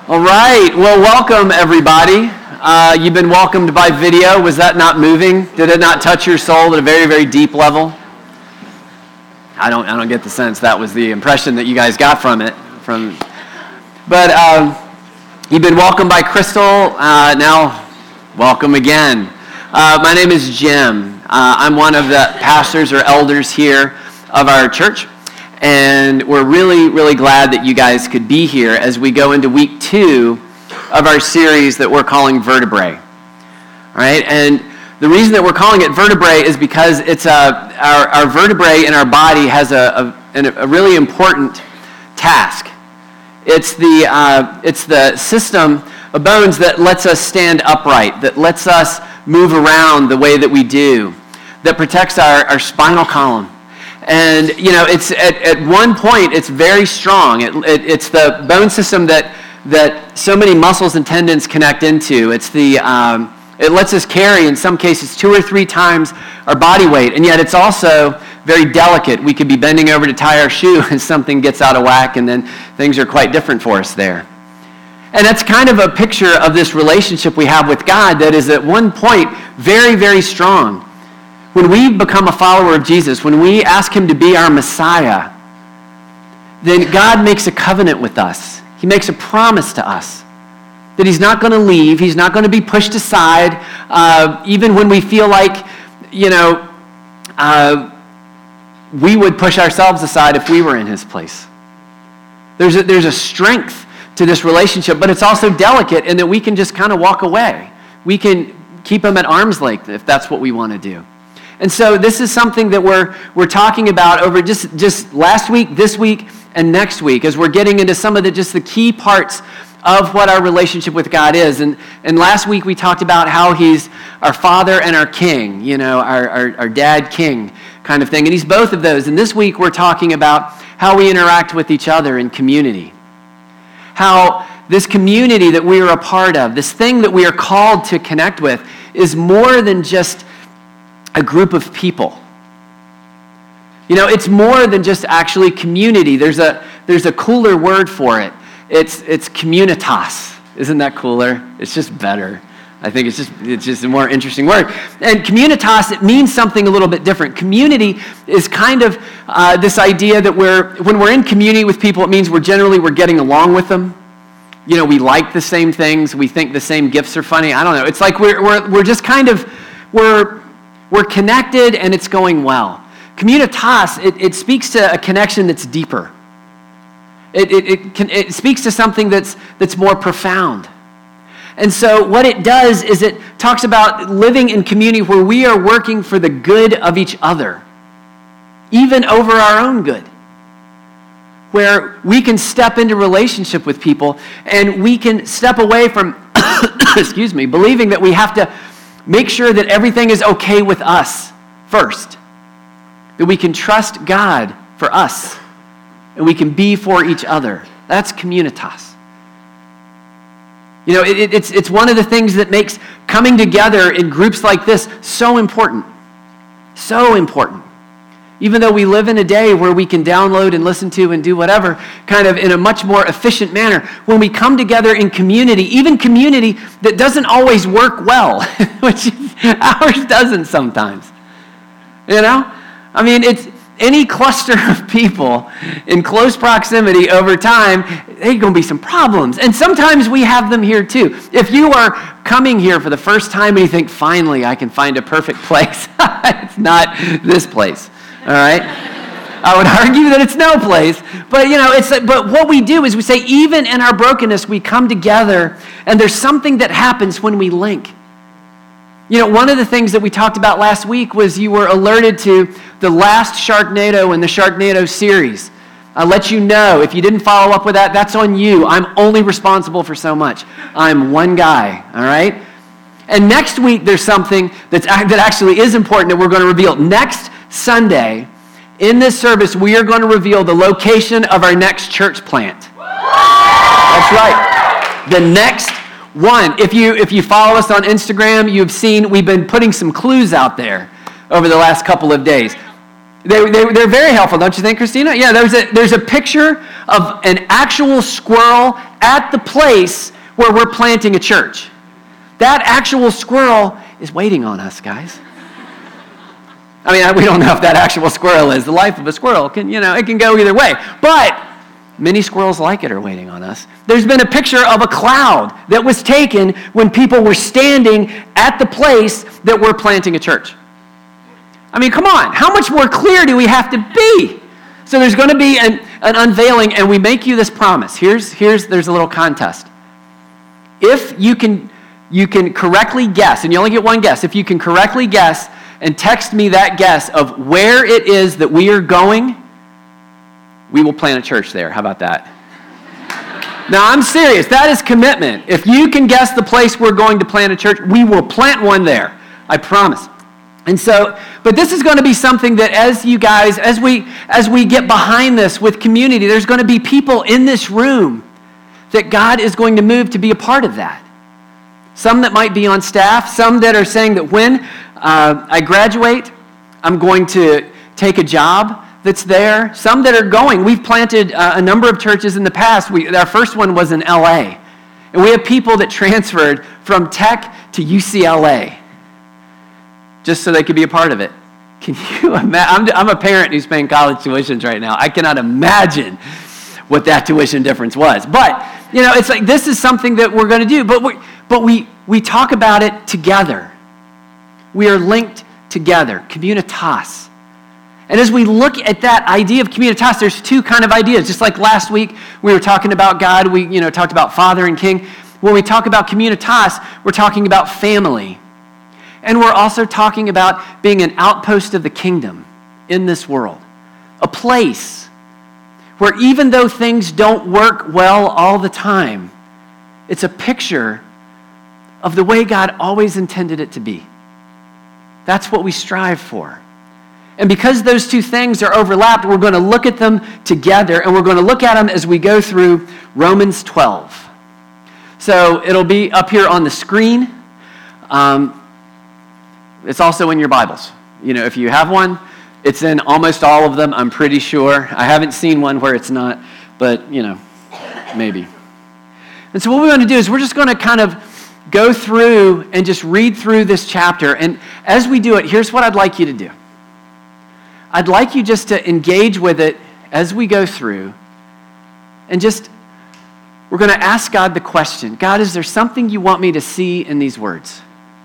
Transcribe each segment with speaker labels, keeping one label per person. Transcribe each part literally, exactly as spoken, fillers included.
Speaker 1: All right, well, welcome everybody. Uh, you've been welcomed by video. Was that not moving? Did it not touch your soul at a very, very deep level? I don't, I don't get the sense that was the impression that you guys got from it. From, but um, you've been welcomed by Crystal. Uh, now, welcome again. Uh, my name is Jim. Uh, I'm one of the pastors or elders here of our church. And we're really, really glad that you guys could be here as we go into week two of our series that we're calling Vertebrae. All right, and the reason that we're calling it Vertebrae is because it's a, our, our vertebrae in our body has a, a, a really important task. It's the, uh, it's the system of bones that lets us stand upright, that lets us move around the way that we do, that protects our, our spinal column. And, you know, it's at, at one point, it's very strong. It, it, it's the bone system that that so many muscles and tendons connect into. It's the, um, it lets us carry, in some cases, two or three times our body weight. And yet it's also very delicate. We could be bending over to tie our shoe and something gets out of whack, and then things are quite different for us there. And that's kind of a picture of this relationship we have with God that is at one point very, very strong. When we become a follower of Jesus, when we ask him to be our Messiah, then God makes a covenant with us. He makes a promise to us that he's not going to leave. He's not going to be pushed aside, uh, even when we feel like, you know, uh, we would push ourselves aside if we were in his place. There's a, there's a strength to this relationship, but it's also delicate in that we can just kind of walk away. We can keep him at arm's length if that's what we want to do. And so this is something that we're we're talking about over just, just last week, this week, and next week, as we're getting into some of the just the key parts of what our relationship with God is. And and last week we talked about how he's our Father and our King, you know, our, our, our Dad King kind of thing. And he's both of those. And this week we're talking about how we interact with each other in community. How this community that we are a part of, this thing that we are called to connect with, is more than just a group of people. You know, it's more than just actually community. There's a there's a cooler word for it. It's it's communitas. Isn't that cooler? It's just better. I think it's just it's just a more interesting word. And communitas, it means something a little bit different. Community is kind of uh, this idea that we're when we're in community with people, it means we're generally we're getting along with them. You know, we like the same things. We think the same gifts are funny. I don't know. It's like we're we're we're just kind of we're We're connected and it's going well. Communitas, it, it speaks to a connection that's deeper. It, it, it, can, it speaks to something that's, that's more profound. And so what it does is it talks about living in community where we are working for the good of each other, even over our own good. Where we can step into relationship with people and we can step away from, excuse me, believing that we have to make sure that everything is okay with us first. That we can trust God for us. And we can be for each other. That's communitas. You know, it, it's, it's one of the things that makes coming together in groups like this so important. So important. Even though we live in a day where we can download and listen to and do whatever, kind of in a much more efficient manner, when we come together in community, even community that doesn't always work well, which ours doesn't sometimes. You know? I mean, it's any cluster of people in close proximity over time, there's going to be some problems. And sometimes we have them here too. If you are coming here for the first time and you think, finally, I can find a perfect place, it's not this place. All right? I would argue that it's no place. But, you know, it's but what we do is we say, even in our brokenness, we come together, and there's something that happens when we link. You know, one of the things that we talked about last week was you were alerted to the last Sharknado in the Sharknado series. I'll let you know, if you didn't follow up with that, that's on you. I'm only responsible for so much. I'm one guy, all right? And next week, there's something that's, that actually is important that we're going to reveal. Next Sunday, in this service, we are going to reveal the location of our next church plant. That's right. The next one. If you if you follow us on Instagram, you've seen we've been putting some clues out there over the last couple of days. They, they, they're very helpful, don't you think, Christina? Yeah, there's a, there's a picture of an actual squirrel at the place where we're planting a church. That actual squirrel is waiting on us, guys. I mean, we don't know if that actual squirrel is. The life of a squirrel can, you know, it can go either way. But many squirrels like it are waiting on us. There's been a picture of a cloud that was taken when people were standing at the place that we're planting a church. I mean, come on. How much more clear do we have to be? So there's going to be an, an unveiling, and we make you this promise. Here's, here's, there's a little contest. If you can, you can correctly guess, and you only get one guess, if you can correctly guess and text me that guess of where it is that we are going, we will plant a church there. How about that? Now, I'm serious. That is commitment. If you can guess the place we're going to plant a church, we will plant one there. I promise. And so, but this is going to be something that as you guys, as we as we get behind this with community, there's going to be people in this room that God is going to move to be a part of that. Some that might be on staff, some that are saying that when uh, I graduate, I'm going to take a job that's there. Some that are going. We've planted uh, a number of churches in the past. We, our first one was in L A. And we have people that transferred from Tech to U C L A just so they could be a part of it. Can you imagine? I'm, I'm a parent who's paying college tuitions right now. I cannot imagine what that tuition difference was. But, you know, it's like this is something that we're going to do. But, we, but we, we talk about it together. We are linked together. Communitas. And as we look at that idea of communitas, there's two kind of ideas. Just like last week, we were talking about God. We, you know, talked about Father and King. When we talk about communitas, we're talking about family. And we're also talking about being an outpost of the kingdom in this world. A place where even though things don't work well all the time, it's a picture of the way God always intended it to be. That's what we strive for. And because those two things are overlapped, we're going to look at them together, and we're going to look at them as we go through Romans twelve. So it'll be up here on the screen. Um, it's also in your Bibles. You know, if you have one, it's in almost all of them, I'm pretty sure. I haven't seen one where it's not, but, you know, maybe. And so what we're going to do is we're just going to kind of go through and just read through this chapter. And as we do it, here's what I'd like you to do. I'd like you just to engage with it as we go through and just, we're going to ask God the question, God, is there something you want me to see in these words?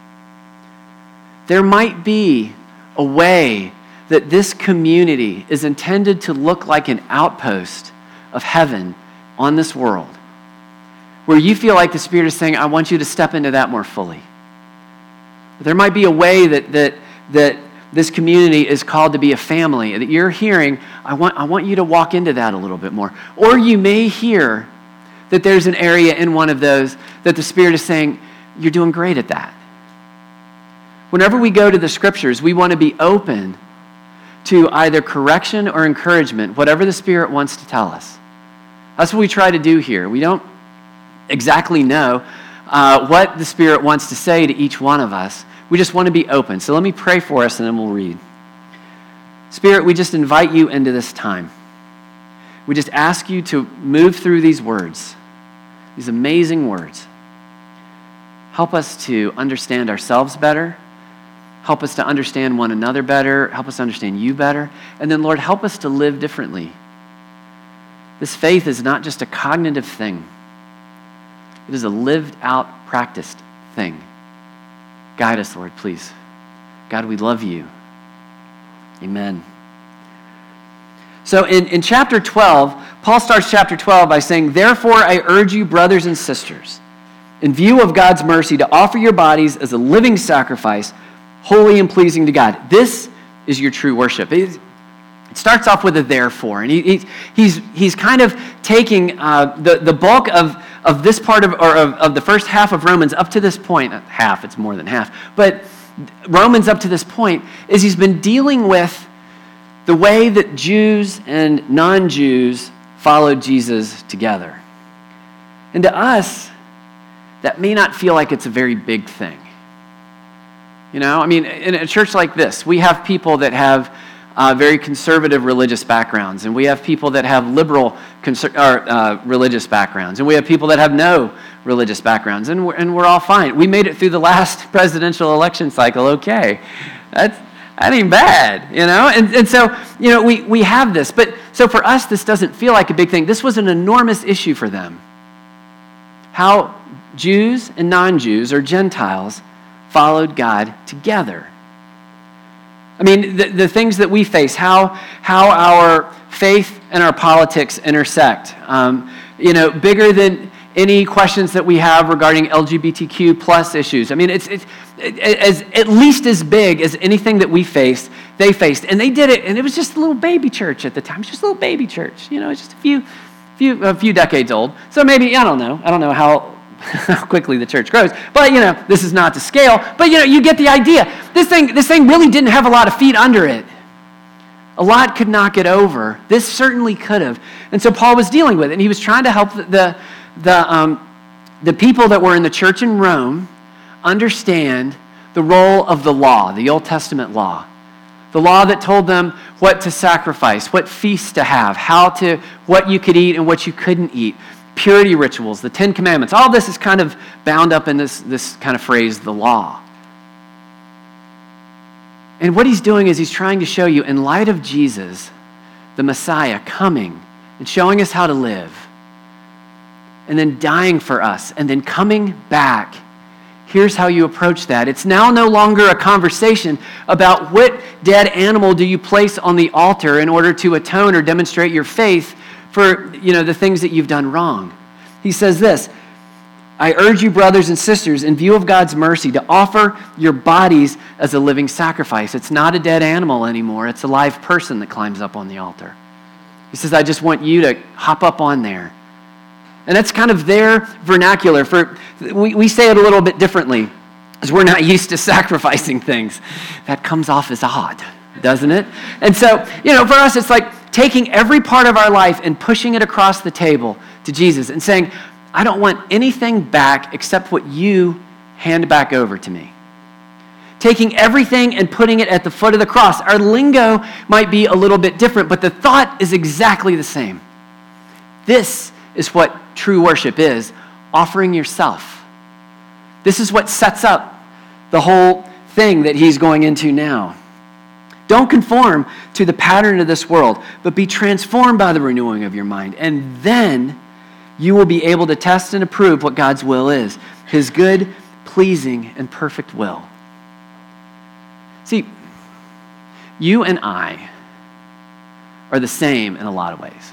Speaker 1: There might be a way that this community is intended to look like an outpost of heaven on this world, where you feel like the Spirit is saying, I want you to step into that more fully. There might be a way that that that this community is called to be a family, that you're hearing, I want, I want you to walk into that a little bit more. Or you may hear that there's an area in one of those that the Spirit is saying, you're doing great at that. Whenever we go to the Scriptures, we want to be open to either correction or encouragement, whatever the Spirit wants to tell us. That's what we try to do here. We don't exactly know uh, what the Spirit wants to say to each one of us. We just want to be open. So let me pray for us and then we'll read. Spirit, we just invite you into this time. We just ask you to move through these words, these amazing words. Help us to understand ourselves better. Help us to understand one another better. Help us to understand you better. And then, Lord, help us to live differently. This faith is not just a cognitive thing. It is a lived out, practiced thing. Guide us, Lord, please. God, we love you. Amen. So in, in chapter twelve, Paul starts chapter twelve by saying, therefore I urge you, brothers and sisters, in view of God's mercy, to offer your bodies as a living sacrifice, holy and pleasing to God. This is your true worship. It, it starts off with a therefore, and he, he, he's he's kind of taking uh, the, the bulk of, of this part of, or of, of the first half of Romans up to this point, not half, it's more than half, but Romans up to this point is he's been dealing with the way that Jews and non-Jews followed Jesus together. And to us, that may not feel like it's a very big thing. You know, I mean, in a church like this, we have people that have uh, very conservative religious backgrounds, and we have people that have liberal conser- or, uh, religious backgrounds, and we have people that have no religious backgrounds, and we're, and we're all fine. We made it through the last presidential election cycle okay. That's, that ain't bad, you know? And, and so, you know, we, we have this. But so for us, this doesn't feel like a big thing. This was an enormous issue for them. How Jews and non-Jews or Gentiles followed God together. I mean, the, the things that we face, how, how our faith and our politics intersect. Um, you know, bigger than any questions that we have regarding L G B T Q plus issues. I mean, it's, it's it, as at least as big as anything that we faced, they faced. And they did it, and it was just a little baby church at the time. It was just a little baby church. You know, it's just a few, few, a few decades old. So maybe, I don't know. I don't know how, how quickly the church grows. But, you know, this is not to scale. But, you know, you get the idea. This thing, this thing really didn't have a lot of feet under it. A lot could knock it over. This certainly could have. And so Paul was dealing with it, and he was trying to help the, the The, um, the people that were in the church in Rome understand the role of the law, the Old Testament law. The law that told them what to sacrifice, what feasts to have, how to, what you could eat and what you couldn't eat, purity rituals, the Ten Commandments. All this is kind of bound up in this, this kind of phrase, the law. And what he's doing is he's trying to show you, in light of Jesus, the Messiah, coming and showing us how to live, and then dying for us, and then coming back. Here's how you approach that. It's now no longer a conversation about what dead animal do you place on the altar in order to atone or demonstrate your faith for, you know, the things that you've done wrong. He says this, I urge you, brothers and sisters, in view of God's mercy, to offer your bodies as a living sacrifice. It's not a dead animal anymore. It's a live person that climbs up on the altar. He says, I just want you to hop up on there. And that's kind of their vernacular. For we, we say it a little bit differently, because we're not used to sacrificing things. That comes off as odd, doesn't it? And so, you know, for us, it's like taking every part of our life and pushing it across the table to Jesus and saying, I don't want anything back except what you hand back over to me. Taking everything and putting it at the foot of the cross. Our lingo might be a little bit different, but the thought is exactly the same. This is what true worship is, offering yourself. This is what sets up the whole thing that he's going into now. Don't conform to the pattern of this world, but be transformed by the renewing of your mind. And then you will be able to test and approve what God's will is, his good, pleasing, and perfect will. See, you and I are the same in a lot of ways.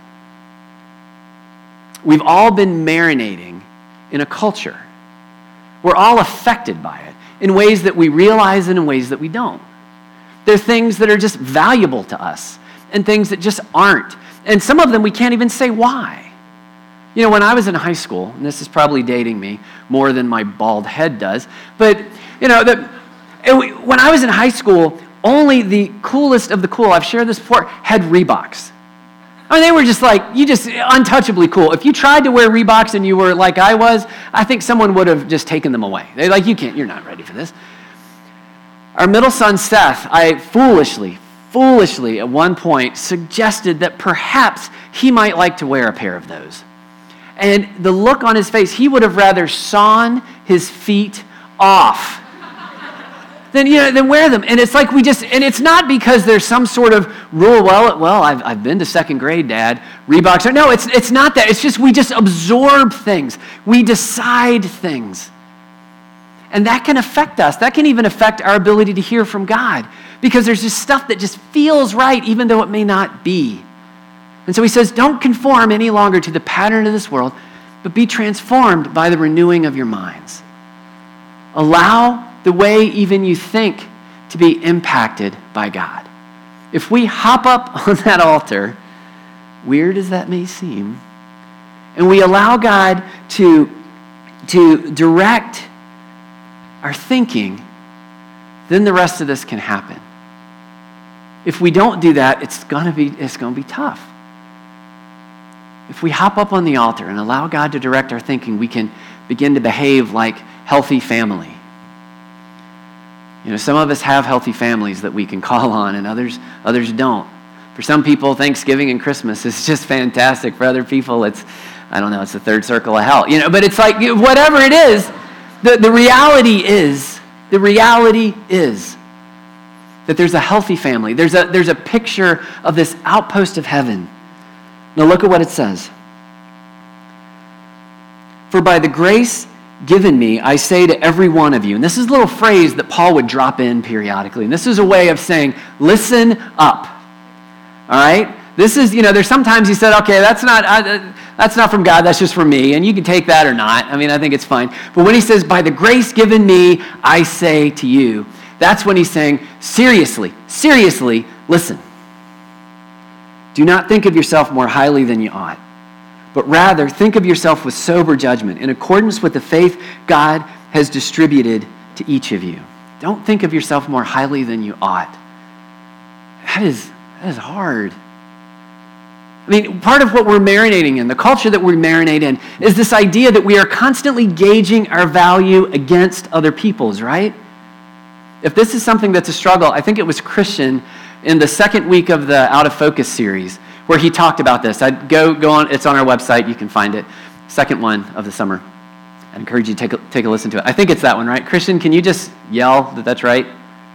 Speaker 1: We've all been marinating in a culture. We're all affected by it in ways that we realize and in ways that we don't. There are things that are just valuable to us and things that just aren't. And some of them we can't even say why. You know, when I was in high school, and this is probably dating me more than my bald head does, but, you know, the, when I was in high school, only the coolest of the cool, I've shared this before, had Reeboks. I mean, they were just like, you just, untouchably cool. If you tried to wear Reeboks and you were like I was, I think someone would have just taken them away. They're like, you can't, you're not ready for this. Our middle son, Seth, I foolishly, foolishly at one point suggested that perhaps he might like to wear a pair of those. And the look on his face, he would have rather sawn his feet off Then, you know, then wear them. And it's like we just, and it's not because there's some sort of rule, well, well, I've, I've been to second grade, Dad, Reeboks. Are, no, it's, it's not that. It's just we just absorb things. We decide things. And that can affect us. That can even affect our ability to hear from God, because there's just stuff that just feels right, even though it may not be. And so he says, don't conform any longer to the pattern of this world, but be transformed by the renewing of your minds. Allow the way even you think to be impacted by God. If we hop up on that altar, weird as that may seem, and we allow God to, to direct our thinking, then the rest of this can happen. If we don't do that, it's gonna be, it's gonna be tough. If we hop up on the altar and allow God to direct our thinking, we can begin to behave like healthy family. You know, some of us have healthy families that we can call on, and others others don't. For some people, Thanksgiving and Christmas is just fantastic. For other people, it's, I don't know, it's the third circle of hell. You know, but it's like, whatever it is, the, the reality is, the reality is that there's a healthy family. There's a, there's a picture of this outpost of heaven. Now look at what it says. For by the grace given me, I say to every one of you, and this is a little phrase that Paul would drop in periodically, and this is a way of saying, listen up. All right? This is, you know, there's sometimes he said, okay, that's not uh, that's not from God, that's just from me, and you can take that or not. I mean, I think it's fine. But when he says, by the grace given me, I say to you, that's when he's saying, seriously, seriously, listen. Do not think of yourself more highly than you ought, but rather think of yourself with sober judgment, in accordance with the faith God has distributed to each of you. Don't think of yourself more highly than you ought. That is... That is hard. I mean, part of what we're marinating in, the culture that we marinate in, is this idea that we are constantly gauging our value against other people's, right? If this is something that's a struggle, I think it was Christian in the second week of the Out of Focus series where he talked about this. I'd go, go on, it's on our website, you can find it. Second one of the summer. I'd encourage you to take a, take a listen to it. I think it's that one, right? Christian, can you just yell that that's right?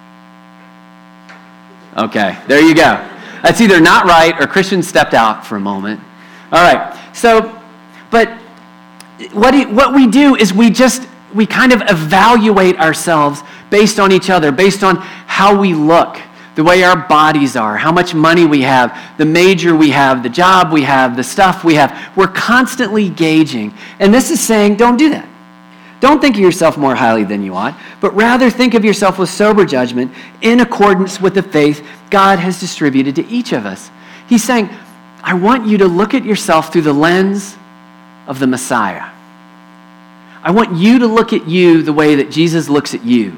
Speaker 1: Okay, there you go. That's either not right or Christian stepped out for a moment. All right, so, but what, he, what we do is we just, we kind of evaluate ourselves based on each other, based on how we look, the way our bodies are, how much money we have, the major we have, the job we have, the stuff we have. We're constantly gauging. And this is saying, don't do that. Don't think of yourself more highly than you ought, but rather think of yourself with sober judgment in accordance with the faith God has distributed to each of us. He's saying, I want you to look at yourself through the lens of the Messiah. I want you to look at you the way that Jesus looks at you.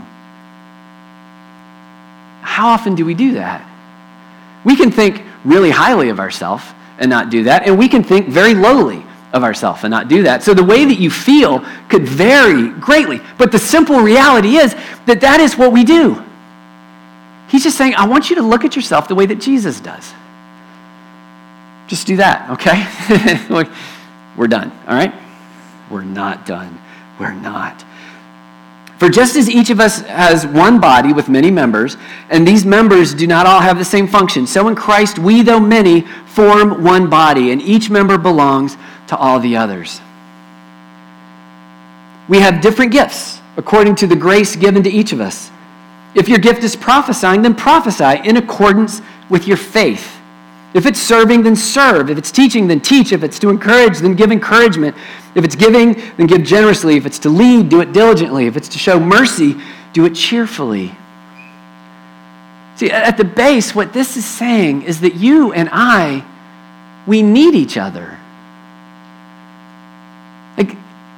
Speaker 1: How often do we do that? We can think really highly of ourselves and not do that, and we can think very lowly of ourselves and not do that. So the way that you feel could vary greatly, but the simple reality is that that is what we do. He's just saying, I want you to look at yourself the way that Jesus does. Just do that, okay? We're done, all right? We're not done. We're not. For just as each of us has one body with many members, and these members do not all have the same function, so in Christ we, though many, form one body, and each member belongs to all the others. We have different gifts according to the grace given to each of us. If your gift is prophesying, then prophesy in accordance with your faith. If it's serving, then serve. If it's teaching, then teach. If it's to encourage, then give encouragement. If it's giving, then give generously. If it's to lead, do it diligently. If it's to show mercy, do it cheerfully. See, at the base, what this is saying is that you and I, we need each other. Like,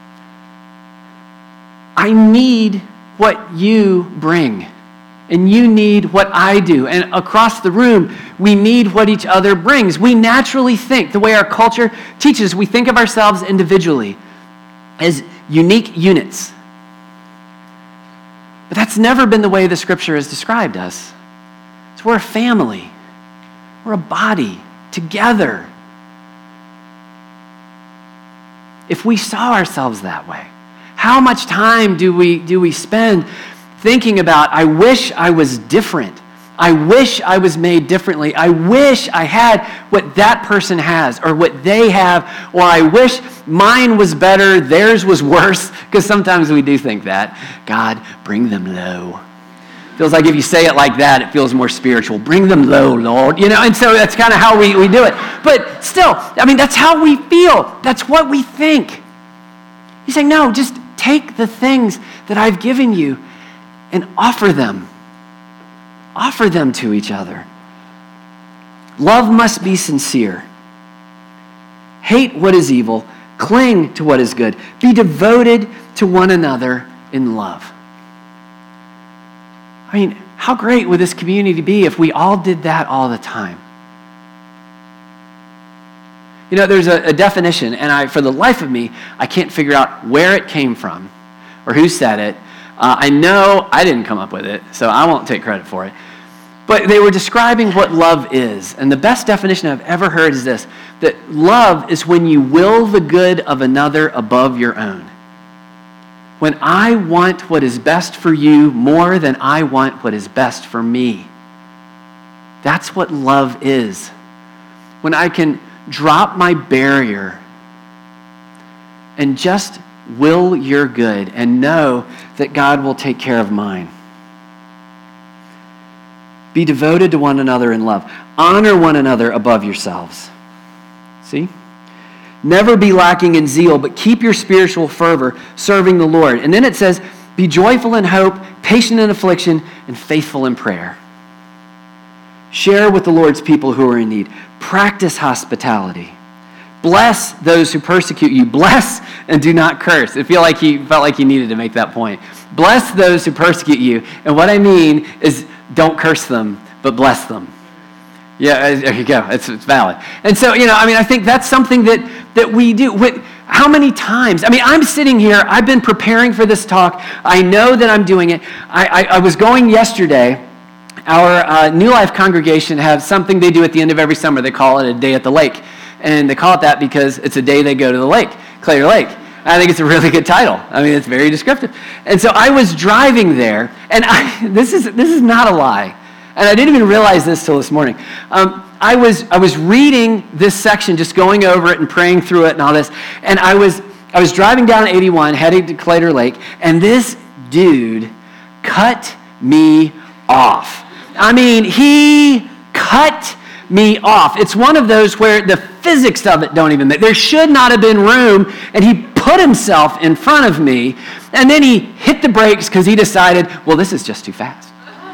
Speaker 1: I need what you bring, and you need what I do. And across the room, we need what each other brings. We naturally think, the way our culture teaches, we think of ourselves individually as unique units. But that's never been the way the Scripture has described us. So we're a family. We're a body together. If we saw ourselves that way, how much time do we do we spend thinking about, I wish I was different. I wish I was made differently. I wish I had what that person has or what they have, or I wish mine was better, theirs was worse, because sometimes we do think that. God, bring them low. Feels like if you say it like that, it feels more spiritual. Bring them low, Lord. You know, and so that's kind of how we, we do it. But still, I mean, that's how we feel. That's what we think. He's saying, no, just take the things that I've given you and offer them. Offer them to each other. Love must be sincere. Hate what is evil. Cling to what is good. Be devoted to one another in love. I mean, how great would this community be if we all did that all the time? You know, there's a, a definition, and I, for the life of me, I can't figure out where it came from or who said it, Uh, I know I didn't come up with it, so I won't take credit for it. But they were describing what love is. And the best definition I've ever heard is this, that love is when you will the good of another above your own. When I want what is best for you more than I want what is best for me. That's what love is. When I can drop my barrier and just will your good and know that God will take care of mine. Be devoted to one another in love. Honor one another above yourselves. See? Never be lacking in zeal, but keep your spiritual fervor serving the Lord. And then it says, be joyful in hope, patient in affliction, and faithful in prayer. Share with the Lord's people who are in need. Practice hospitality. Bless those who persecute you. Bless and do not curse. I feel like he felt like he needed to make that point. Bless those who persecute you. And what I mean is don't curse them, but bless them. Yeah, there you go. It's, it's valid. And so, you know, I mean, I think that's something that, that we do. What, how many times? I mean, I'm sitting here. I've been preparing for this talk. I know that I'm doing it. I, I, I was going yesterday. Our uh, New Life congregation has something they do at the end of every summer. They call it a day at the lake. And they call it that because it's a day they go to the lake, Claytor Lake. I think it's a really good title. I mean, it's very descriptive. And so I was driving there, and I, this is this is not a lie. And I didn't even realize this till this morning. Um, I was I was reading this section, just going over it and praying through it and all this. And I was I was driving down eighty-one, heading to Claytor Lake, and this dude cut me off. I mean, he cut me off. It's one of those where the physics of it don't even make. There should not have been room, and he put himself in front of me, and then he hit the brakes because he decided, well, this is just too fast.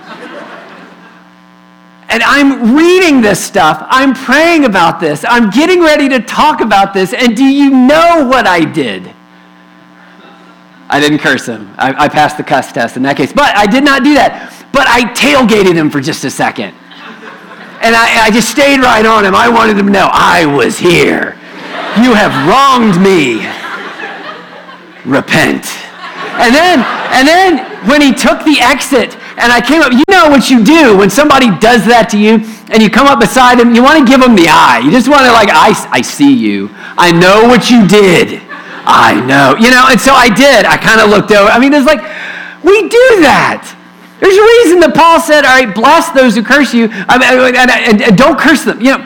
Speaker 1: And I'm reading this stuff. I'm praying about this. I'm getting ready to talk about this, and do you know what I did? I didn't curse him. I, I passed the cuss test in that case, but I did not do that. But I tailgated him for just a second. And I, I just stayed right on him. I wanted him to know, I was here. You have wronged me. Repent. And then, and then when he took the exit, and I came up, you know what you do when somebody does that to you, and you come up beside him, you want to give him the eye. You just want to like, I, I see you. I know what you did. I know. You know, and so I did. I kind of looked over. I mean, it's like, we do that. There's a reason that Paul said, all right, bless those who curse you, and, and, and don't curse them. You know,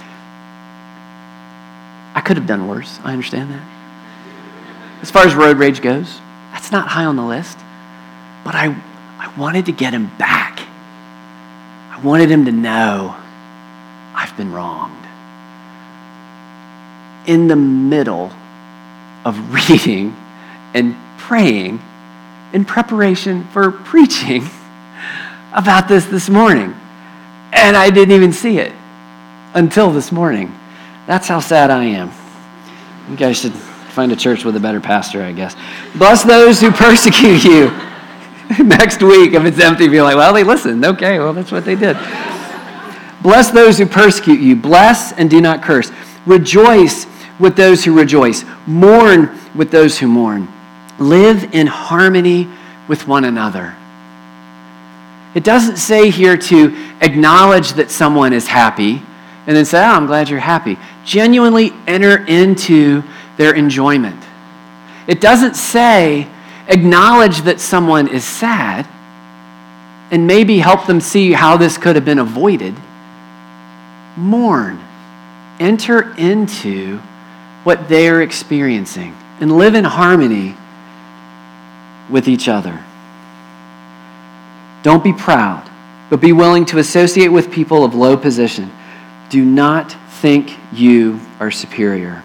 Speaker 1: I could have done worse. I understand that. As far as road rage goes, that's not high on the list. But I, I wanted to get him back. I wanted him to know I've been wronged. In the middle of reading and praying in preparation for preaching about this this morning. And I didn't even see it until this morning. That's how sad I am. You guys should find a church with a better pastor, I guess. Bless those who persecute you. Next week, if it's empty, be like, well, they listened. Okay, well, that's what they did. Bless those who persecute you. Bless and do not curse. Rejoice with those who rejoice. Mourn with those who mourn. Live in harmony with one another. It doesn't say here to acknowledge that someone is happy and then say, oh, I'm glad you're happy. Genuinely enter into their enjoyment. It doesn't say acknowledge that someone is sad and maybe help them see how this could have been avoided. Mourn. Enter into what they are experiencing and live in harmony with each other. Don't be proud, but be willing to associate with people of low position. Do not think you are superior.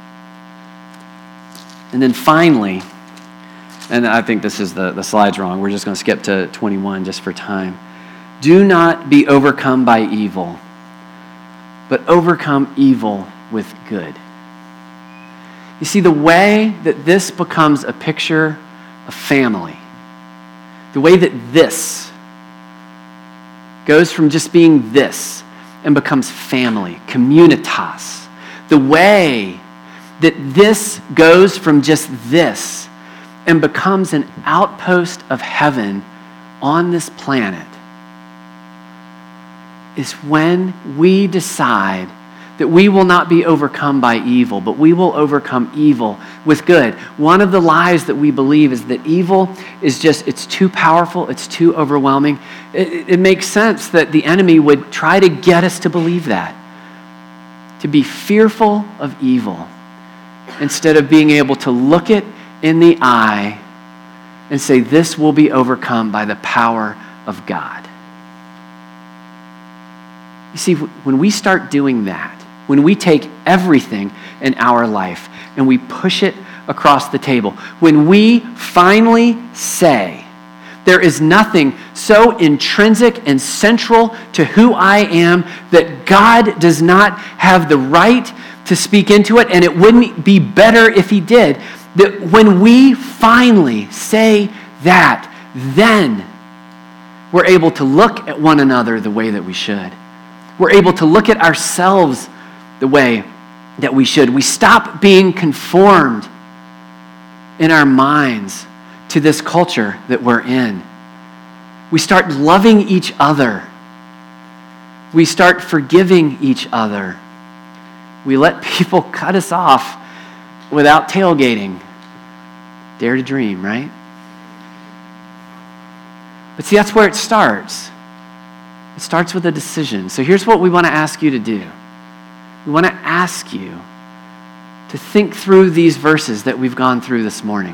Speaker 1: And then finally, and I think this is the, the slide's wrong. We're just going to skip to twenty-one just for time. Do not be overcome by evil, but overcome evil with good. You see, the way that this becomes a picture of family, the way that this goes from just being this and becomes family, communitas, the way that this goes from just this and becomes an outpost of heaven on this planet is when we decide that we will not be overcome by evil, but we will overcome evil with good. One of the lies that we believe is that evil is just, it's too powerful, it's too overwhelming. It, it makes sense that the enemy would try to get us to believe that, to be fearful of evil, instead of being able to look it in the eye and say, this will be overcome by the power of God. You see, when we start doing that, when we take everything in our life and we push it across the table, when we finally say, there is nothing so intrinsic and central to who I am that God does not have the right to speak into it, and it wouldn't be better if he did, that when we finally say that, then we're able to look at one another the way that we should. We're able to look at ourselves the way that we should. We stop being conformed in our minds to this culture that we're in. We start loving each other. We start forgiving each other. We let people cut us off without tailgating. Dare to dream, right? But see, that's where it starts. It starts with a decision. So here's what we want to ask you to do. We want to ask you to think through these verses that we've gone through this morning.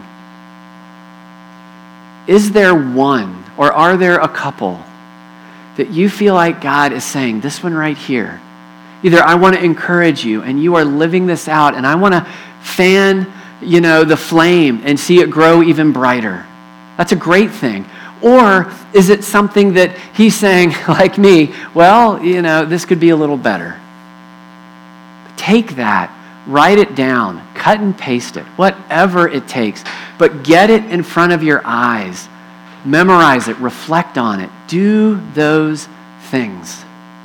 Speaker 1: Is there one, or are there a couple, that you feel like God is saying, this one right here, either I want to encourage you and you are living this out and I want to fan, you know, the flame and see it grow even brighter. That's a great thing. Or is it something that he's saying, like me, well, you know, this could be a little better. Take that, write it down, cut and paste it, whatever it takes, but get it in front of your eyes. Memorize it, reflect on it. Do those things.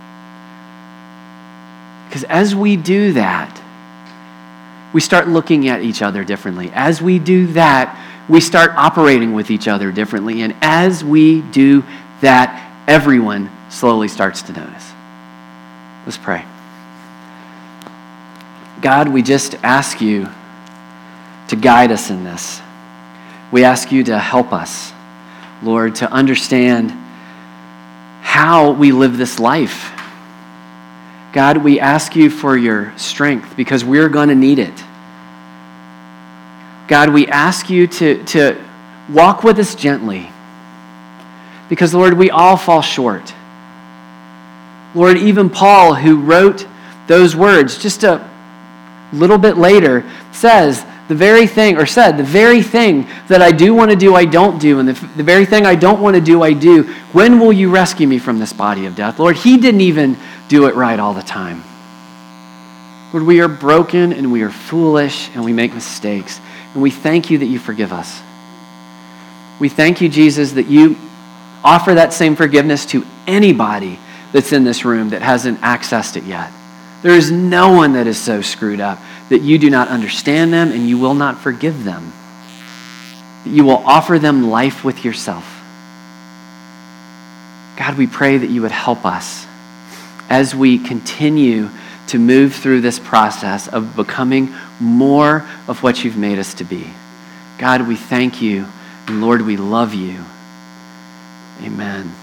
Speaker 1: Because as we do that, we start looking at each other differently. As we do that, we start operating with each other differently. And as we do that, everyone slowly starts to notice. Let's pray. God, we just ask you to guide us in this. We ask you to help us, Lord, to understand how we live this life. God, we ask you for your strength because we're going to need it. God, we ask you to, to walk with us gently because, Lord, we all fall short. Lord, even Paul, who wrote those words just a little bit later, says the very thing, or said, the very thing that I do want to do, I don't do, and the, the very thing I don't want to do, I do. When will you rescue me from this body of death? Lord, he didn't even do it right all the time. Lord, we are broken and we are foolish and we make mistakes, and we thank you that you forgive us. We thank you, Jesus, that you offer that same forgiveness to anybody that's in this room that hasn't accessed it yet. There is no one that is so screwed up that you do not understand them and you will not forgive them. That you will offer them life with yourself. God, we pray that you would help us as we continue to move through this process of becoming more of what you've made us to be. God, we thank you, and Lord, we love you. Amen.